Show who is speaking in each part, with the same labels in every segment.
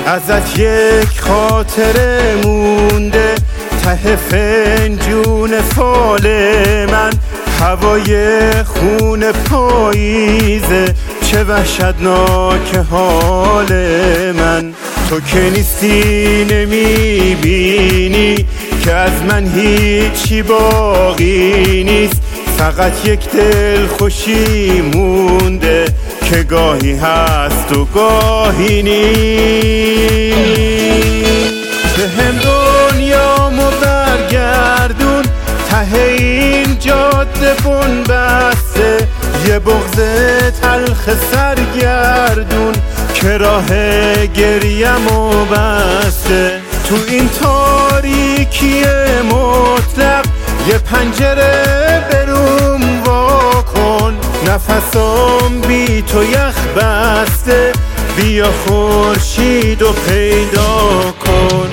Speaker 1: ازت یک خاطره مونده ته فنجون فال من، هوای خون پاییزه چه وحشتناک حال من. تو که نیستی نمیبینی که از من هیچی باقی نیست، فقط یک دل خوشی مونده که گاهی هست و گاهی نیست. به هم دنیامو برگردون ته این جاده بن بسته، یه بغض تلخ سرگردون که راه گریه‌مو بسته. تو این تاریکی مطلق یه پنجره بروم وا کن، نفسام بی تو یخ بسته، بیا خورشیدو پیدا کن.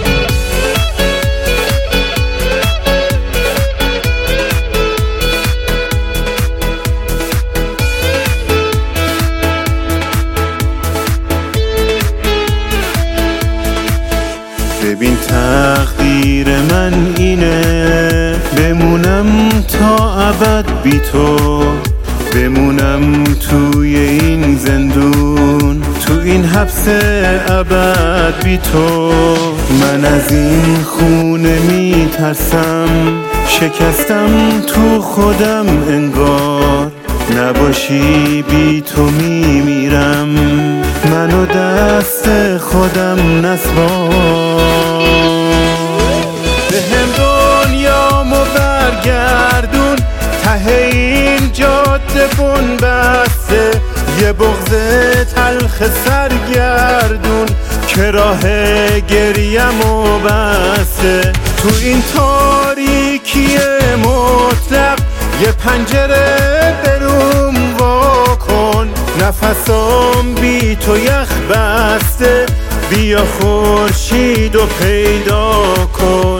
Speaker 1: ببین تقدیر من اینه، بمونم تا ابد بی تو، بمونم توی این زندون، تو این حبس ابد بی تو. من از این خونه می ترسم، شکستم تو خودم انگار، نباشی بی تو می میرم، منو دست خودم نسپار. به هم دنیامو برگردون ته این جاده بن بسته، یه بغض تلخ سرگردون که راه گریه‌مو بسته. تو این تاریکی مطلق یه پنجره بروم وا کن، نفسام بی تو یخ بسته، بیا خورشیدو پیدا کن.